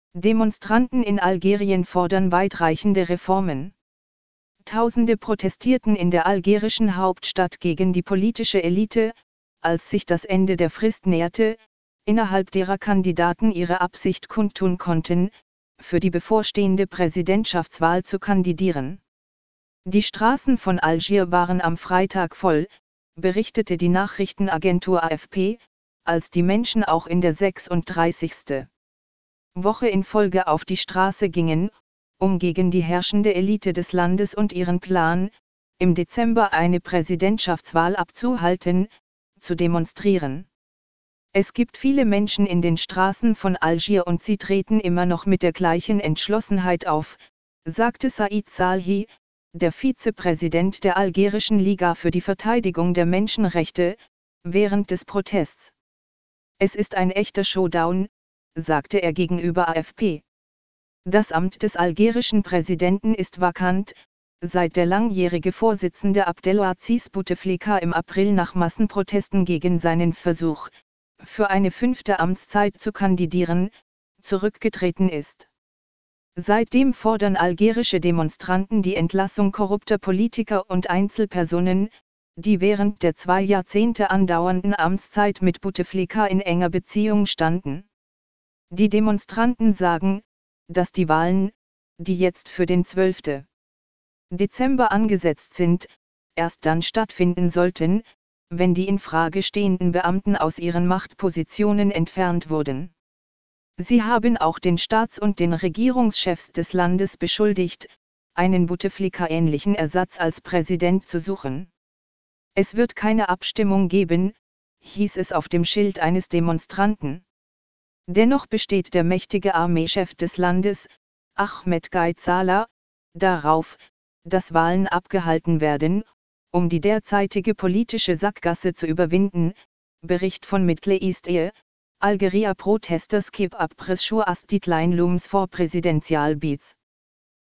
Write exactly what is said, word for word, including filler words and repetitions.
Demonstranten in Algerien fordern weitreichende Reformen. Tausende protestierten in der algerischen Hauptstadt gegen die politische Elite, als sich das Ende der Frist näherte, innerhalb derer Kandidaten ihre Absicht kundtun konnten, für die bevorstehende Präsidentschaftswahl zu kandidieren. Die Straßen von Algier waren am Freitag voll, berichtete die Nachrichtenagentur A F P, als die Menschen auch in der sechsunddreißigsten Woche in Folge auf die Straße gingen, um gegen die herrschende Elite des Landes und ihren Plan, im Dezember eine Präsidentschaftswahl abzuhalten, zu demonstrieren. Es gibt viele Menschen in den Straßen von Algier und sie treten immer noch mit der gleichen Entschlossenheit auf, sagte Said Salhi, der Vizepräsident der algerischen Liga für die Verteidigung der Menschenrechte, während des Protests. Es ist ein echter Showdown, sagte er gegenüber A F P. Das Amt des algerischen Präsidenten ist vakant, seit der langjährige Vorsitzende Abdelaziz Bouteflika im April nach Massenprotesten gegen seinen Versuch, für eine fünfte Amtszeit zu kandidieren, zurückgetreten ist. Seitdem fordern algerische Demonstranten die Entlassung korrupter Politiker und Einzelpersonen, die während der zwei Jahrzehnte andauernden Amtszeit mit Bouteflika in enger Beziehung standen. Die Demonstranten sagen, dass die Wahlen, die jetzt für den zwölften Dezember angesetzt sind, erst dann stattfinden sollten, wenn die in Frage stehenden Beamten aus ihren Machtpositionen entfernt wurden. Sie haben auch den Staats- und den Regierungschefs des Landes beschuldigt, einen Bouteflika-ähnlichen Ersatz als Präsident zu suchen. Es wird keine Abstimmung geben, hieß es auf dem Schild eines Demonstranten. Dennoch besteht der mächtige Armeechef des Landes, Ahmed Gaid Salah, darauf, dass Wahlen abgehalten werden, um die derzeitige politische Sackgasse zu überwinden. Bericht von Middle East E, Algeria protesters keep up pressure as deadline looms for presidential bids.